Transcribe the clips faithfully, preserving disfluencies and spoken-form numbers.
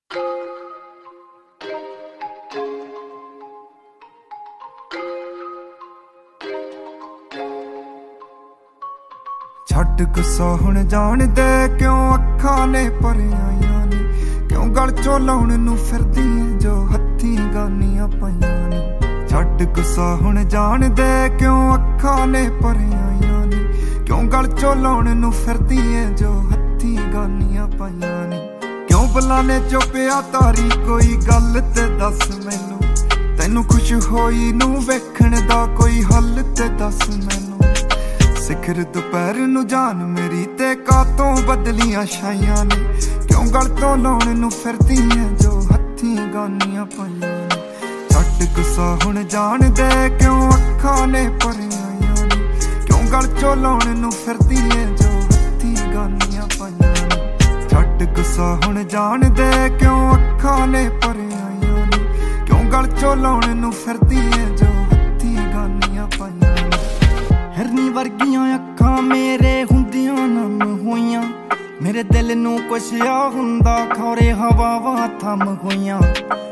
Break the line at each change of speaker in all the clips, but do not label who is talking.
ਛੱਡ ਗੁੱਸਾ ਹੁਣ ਜਾਣ ਦੇ ਕਿਉਂ ਅੱਖਾਂ ਨੇ ਭਰਿਆਈਆਂ ਨੀ, ਕਿਉਂ ਗਲ ਚੋਂ ਲਾਉਣ ਨੂੰ ਫਿਰਦੀ ਏ ਜੋ ਹੱਥੀਂ ਗਾਨੀਆਂ ਪਾਈਆਂ ਨੀ। ਛੱਡ ਗੁੱਸਾ ਹੁਣ ਜਾਣ ਦੇ ਕਿਉਂ ਅੱਖਾਂ ਨੇ ਭਰਿਆਈਆਂ ਨੀ, ਕਿਉਂ ਗਲ ਚੋਂ ਲਾਉਣ ਨੂੰ ਫਿਰਦੀ ਏ ਜੋ ਹੱਥੀਂ ਗਾਨੀਆਂ ਪਾਈਆਂ ਨੀ। ਕਿਉਂ ਬੁਲਾਨੇ ਚੁੱਪਿਆ ਤਾਰੀ ਕੋਈ ਗੱਲ ਤੇ ਦੱਸ ਮੈਨੂੰ, ਤੈਨੂੰ ਖੁਸ਼ ਹੋਈ ਨੂੰ ਵੇਖਣ ਦਾ ਕੋਈ ਹੱਲ ਤੇ ਦੱਸ ਮੈਨੂੰ। ਸਿਖਰ ਦੁਪਹਿਰ ਨੂੰ ਜਾਨ ਮੇਰੀ ਤੇ ਕਾਤੋਂ ਬਦਲੀਆਂ ਛਾਈਆਂ ਨੇ, ਕਿਉਂ ਗਲ ਤੋਂ ਲਾਉਣ ਨੂੰ ਫਿਰਦੀ ਏ ਜੋ ਹੱਥੀਂ ਗਾਨੀਆਂ ਪਾਈਆਂ ਨੇ। ਛੱਡ ਗੁੱਸਾ ਹੁਣ ਜਾਣ ਦੇ ਕਿਉਂ ਅੱਖਾਂ ਨੇ ਭਰਿਆਈਆਂ ਨੇ, ਕਿਉਂ ਗਲ ਚੋਂ ਲਾਉਣ ਨੂੰ ਫਿਰਦੀ ਏ ਜੋ ਹੱਥੀਂ ਗਾਨੀਆਂ ਪਾਈਆਂ ਨੇ। ਛੱਡ ਗੁੱਸਾ ਹੁਣ ਜਾਣ ਦੇ ਕਿਉਂ ਅੱਖਾਂ ਨੇ ਭਰਿਆਈਆਂ ਨੇ, ਕਿਉਂ ਗਲ ਚੋਂ ਲਾਉਣ ਨੂੰ ਫਿਰਦੀ ਏ ਜੋ ਹੱਥੀਂ ਗਾਨੀਆਂ ਪਾਈਆਂ ਨੇ। ਹਿਰਨੀ ਵਰਗੀਆਂ ਅੱਖਾਂ ਮੇਰੇ ਹੁੰਦੀਆਂ ਨਮ ਹੋਈਆਂ, ਮੇਰੇ ਦਿਲ ਨੂੰ ਕੁਛ ਆ ਹੁੰਦਾ ਖੌਰੇ ਹਵਾਵਾਂ ਥੰਮ ਹੋਈਆਂ।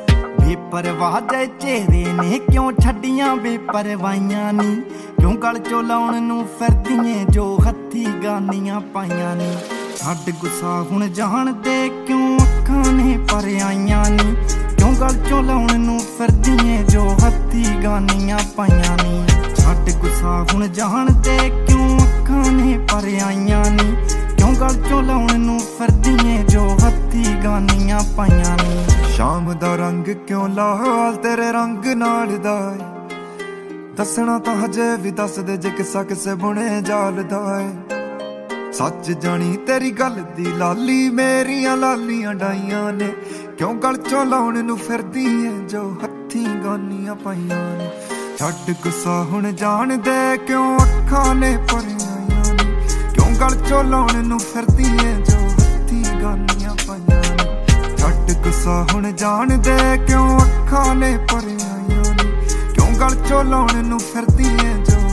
ਬੇਪਰਵਾਹ ਦੇ ਚਿਹਰੇ ਨੇ ਕਿਉਂ ਛੱਡੀਆਂ ਬੇਪਰਵਾਹੀਆਂ ਨੀ, ਕਿਉਂ ਗਲ ਚੋਂ ਲਾਉਣ ਨੂੰ ਫਿਰਦੀਆਂ ਜੋ ਹੱਥੀਂ ਗਾਨੀਆਂ ਪਾਈਆਂ ਨੀ। ਛੱਡ ਗੁੱਸਾ ਹੁਣ ਜਾਣ ਦੇ ਕਿਉਂ ਅੱਖਾਂ ਨੇ ਭਰਿਆਈਆਂ ਨੀ, ਕਿਉਂ ਗਲ ਚੋਂ ਲਾਉਣ ਨੂੰ ਫਿਰਦੀਆਂ ਜੋ ਹੱਥੀਂ ਗਾਨੀਆਂ ਪਾਈਆਂ ਨੀ। ਛੱਡ ਗੁੱਸਾ ਹੁਣ ਜਾਣ ਦੇ ਕਿਉਂ ਅੱਖਾਂ ਨੇ ਭਰਿਆਈਆਂ ਨੀ, ਕਿਉਂ ਗਲ ਚੋਂ ਲਾਉਣ ਨੂੰ ਫਿਰਦੀਆਂ ਜੋ ਹੱਥੀਂ ਗਾਨੀਆਂ ਪਾਈਆਂ ਨੀ। ਸ਼ਾਮ ਦਾ ਰੰਗ ਕਿਉਂ ਲਾਲ ਤੇਰੇ ਰੰਗ ਨਾਲ ਦਾ ਏ, ਦੱਸਣਾ ਤਾਂ ਹਜੇ ਵੀ ਦੱਸ ਦੇ ਜੇ ਕਿੱਸਾ ਕਿਸੇ ਬੁਣੇ ਜਾਲ ਦਾ ਏ। ਸੱਚ ਜਾਣੀ ਤੇਰੀ ਗੱਲ ਦੀ ਲਾਲੀ ਮੇਰੀਆਂ ਲਾਲੀਆਂ ਡਾਈਆਂ ਨੇ, ਕਿਉਂ ਗਲ ਚੋਂ ਲਾਉਣ ਨੂੰ ਫਿਰਦੀ ਏ ਜੋ ਹੱਥੀਂ ਗਾਨੀਆਂ ਪਾਈਆਂ ਨੇ। ਛੱਡ ਗੁੱਸਾ ਹੁਣ ਜਾਣ ਦੇ ਕਿਉਂ ਅੱਖਾਂ ਨੇ ਭਰਿਆਈਆਂ ਨੇ, ਕਿਉਂ ਗਲ ਚੋਂ ਲਾਉਣ ਨੂੰ ਫਿਰਦੀ ਏ ਜੋ ਹੱਥੀਂ ਗਾਨੀਆਂ ਪਾਈਆਂ ਨੇ। ਛੱਡ ਗੁੱਸਾ ਹੁਣ ਜਾਣ ਦੇ ਕਿਉਂ ਅੱਖਾਂ ਨੇ ਭਰਿਆਈਆਂ ਨੇ, ਕਿਉਂ ਗਲ ਚੋਂ ਲਾਉਣ ਨੂੰ ਫਿਰਦੀ ਏ ਜੋ